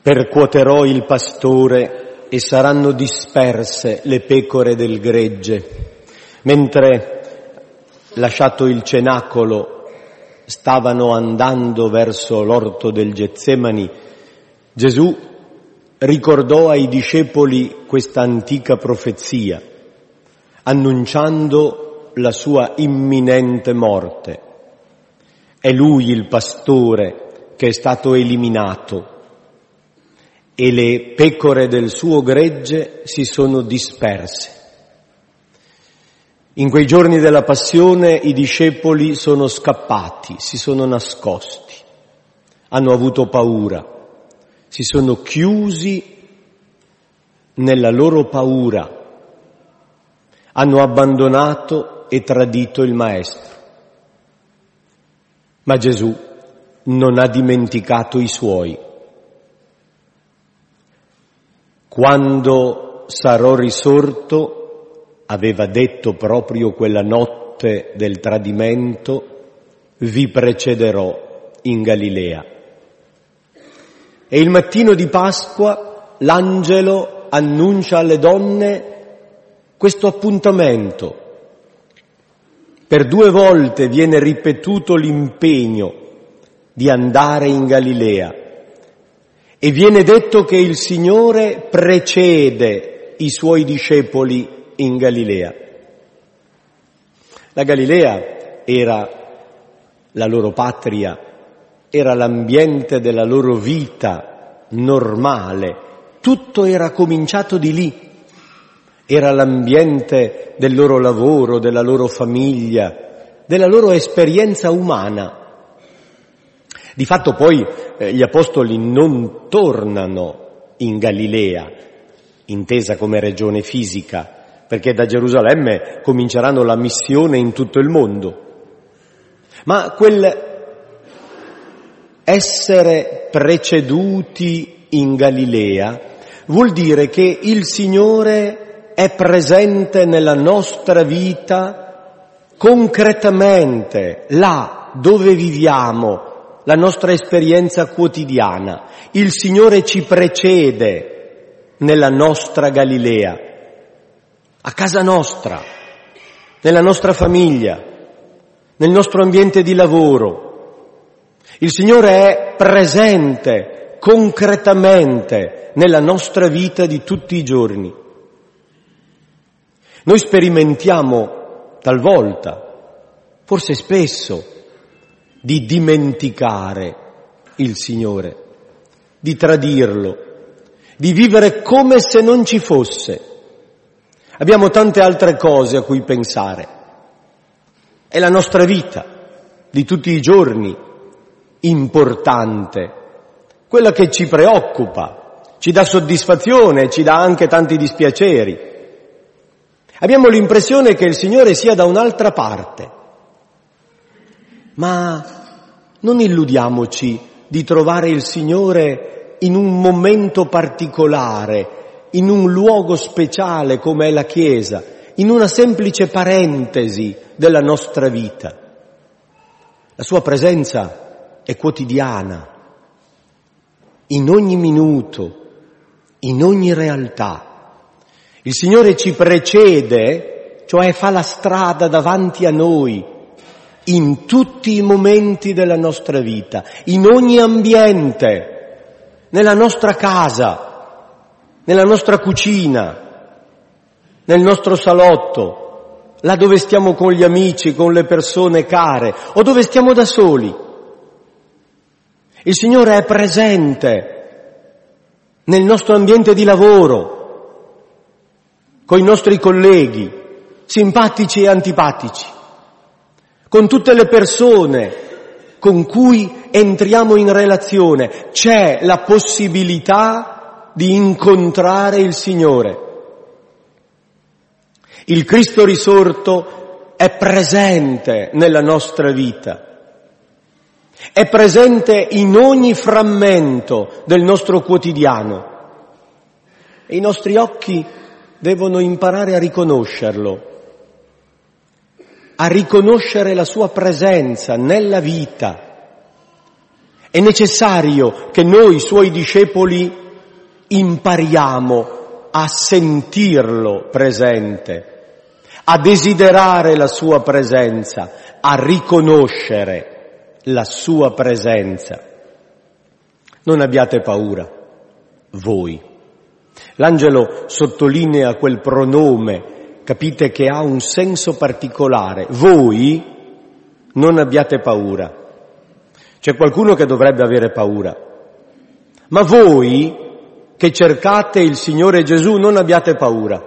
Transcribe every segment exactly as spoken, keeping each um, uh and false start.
Percuoterò il pastore e saranno disperse le pecore del gregge. Mentre, lasciato il cenacolo, stavano andando verso l'orto del Getsemani, Gesù ricordò ai discepoli questa antica profezia, annunciando la sua imminente morte. È Lui il pastore che è stato eliminato e le pecore del suo gregge si sono disperse. In quei giorni della passione i discepoli sono scappati, si sono nascosti, hanno avuto paura, si sono chiusi nella loro paura, hanno abbandonato e tradito il Maestro. Ma Gesù non ha dimenticato i Suoi. Quando sarò risorto, aveva detto proprio quella notte del tradimento, vi precederò in Galilea. E il mattino di Pasqua l'angelo annuncia alle donne questo appuntamento. Per due volte viene ripetuto l'impegno di andare in Galilea e viene detto che il Signore precede i Suoi discepoli in Galilea. La Galilea era la loro patria, era l'ambiente della loro vita normale, tutto era cominciato di lì, era l'ambiente del loro lavoro, della loro famiglia, della loro esperienza umana. Di fatto poi eh, gli apostoli non tornano in Galilea, intesa come regione fisica, perché da Gerusalemme cominceranno la missione in tutto il mondo. Ma quel essere preceduti in Galilea vuol dire che il Signore è presente nella nostra vita concretamente, là dove viviamo, la nostra esperienza quotidiana. Il Signore ci precede nella nostra Galilea, a casa nostra, nella nostra famiglia, nel nostro ambiente di lavoro. Il Signore è presente concretamente nella nostra vita di tutti i giorni. Noi sperimentiamo talvolta, forse spesso, di dimenticare il Signore, di tradirlo, di vivere come se non ci fosse. Abbiamo tante altre cose a cui pensare. È la nostra vita di tutti i giorni importante, quella che ci preoccupa, ci dà soddisfazione, ci dà anche tanti dispiaceri. Abbiamo l'impressione che il Signore sia da un'altra parte. Ma non illudiamoci di trovare il Signore in un momento particolare, in un luogo speciale come è la Chiesa, in una semplice parentesi della nostra vita. La sua presenza è quotidiana, in ogni minuto, in ogni realtà. Il Signore ci precede, cioè fa la strada davanti a noi, in tutti i momenti della nostra vita, in ogni ambiente, nella nostra casa, nella nostra cucina, nel nostro salotto, là dove stiamo con gli amici, con le persone care, o dove stiamo da soli. Il Signore è presente nel nostro ambiente di lavoro, con i nostri colleghi, simpatici e antipatici, con tutte le persone con cui entriamo in relazione. C'è la possibilità di incontrare il Signore. Il Cristo risorto è presente nella nostra vita, è presente in ogni frammento del nostro quotidiano e i nostri occhi devono imparare a riconoscerlo, a riconoscere la sua presenza nella vita È necessario che noi, suoi discepoli, impariamo a sentirlo presente, a desiderare la sua presenza, a riconoscere la sua presenza. Non abbiate paura, voi. L'angelo sottolinea quel pronome, capite che ha un senso particolare. Voi non abbiate paura. C'è qualcuno che dovrebbe avere paura, ma voi che cercate il Signore Gesù non abbiate paura.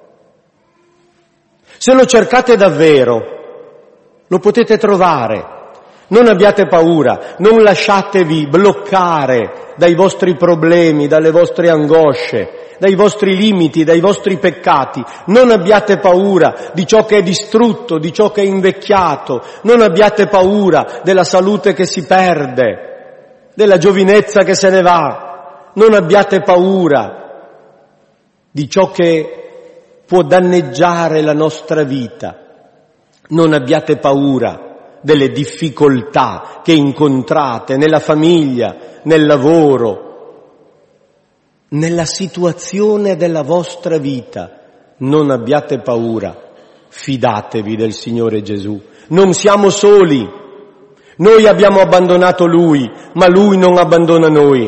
Se lo cercate davvero, lo potete trovare. Non abbiate paura, non lasciatevi bloccare dai vostri problemi, dalle vostre angosce, dai vostri limiti, dai vostri peccati. Non abbiate paura di ciò che è distrutto, di ciò che è invecchiato. Non abbiate paura della salute che si perde, della giovinezza che se ne va. Non abbiate paura di ciò che può danneggiare la nostra vita. Non abbiate paura delle difficoltà che incontrate nella famiglia, nel lavoro, nella situazione della vostra vita. Non abbiate paura, fidatevi del Signore Gesù. Non siamo soli, noi abbiamo abbandonato Lui, ma Lui non abbandona noi.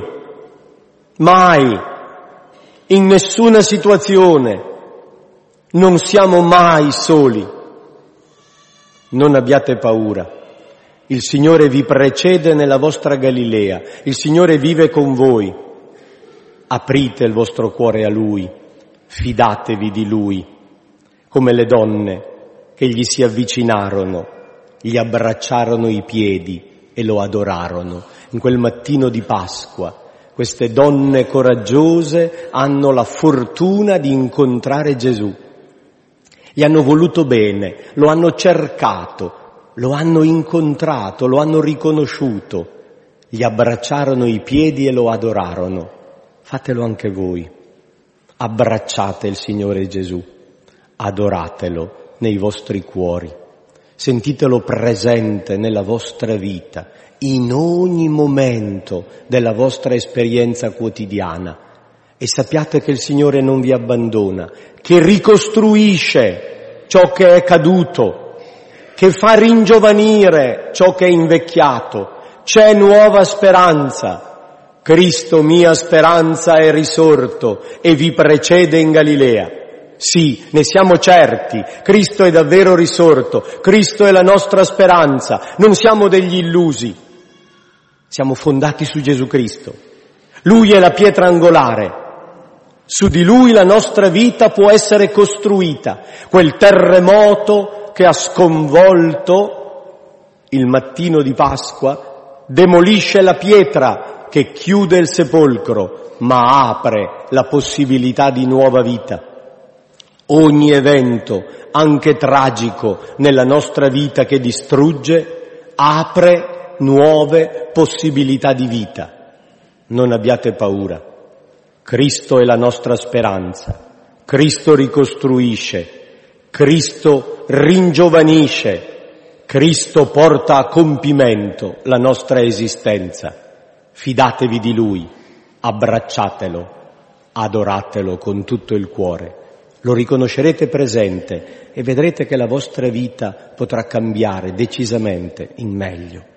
Mai, in nessuna situazione, non siamo mai soli. Non abbiate paura, il Signore vi precede nella vostra Galilea, il Signore vive con voi. Aprite il vostro cuore a Lui, fidatevi di Lui, come le donne che gli si avvicinarono, gli abbracciarono i piedi e lo adorarono. In quel mattino di Pasqua, queste donne coraggiose hanno la fortuna di incontrare Gesù. Gli hanno voluto bene, lo hanno cercato, lo hanno incontrato, lo hanno riconosciuto, gli abbracciarono i piedi e lo adorarono. Fatelo anche voi. Abbracciate il Signore Gesù, adoratelo nei vostri cuori, sentitelo presente nella vostra vita, in ogni momento della vostra esperienza quotidiana. E sappiate che il Signore non vi abbandona, che ricostruisce ciò che è caduto, che fa ringiovanire ciò che è invecchiato. C'è nuova speranza. Cristo, mia speranza, è risorto e vi precede in Galilea. Sì, ne siamo certi, Cristo è davvero risorto, Cristo è la nostra speranza, non siamo degli illusi, siamo fondati su Gesù Cristo. Lui è la pietra angolare. Su di Lui la nostra vita può essere costruita. Quel terremoto che ha sconvolto il mattino di Pasqua demolisce la pietra che chiude il sepolcro, ma apre la possibilità di nuova vita. Ogni evento, anche tragico, nella nostra vita che distrugge, apre nuove possibilità di vita. Non abbiate paura. Cristo è la nostra speranza, Cristo ricostruisce, Cristo ringiovanisce, Cristo porta a compimento la nostra esistenza. Fidatevi di Lui, abbracciatelo, adoratelo con tutto il cuore. Lo riconoscerete presente e vedrete che la vostra vita potrà cambiare decisamente in meglio.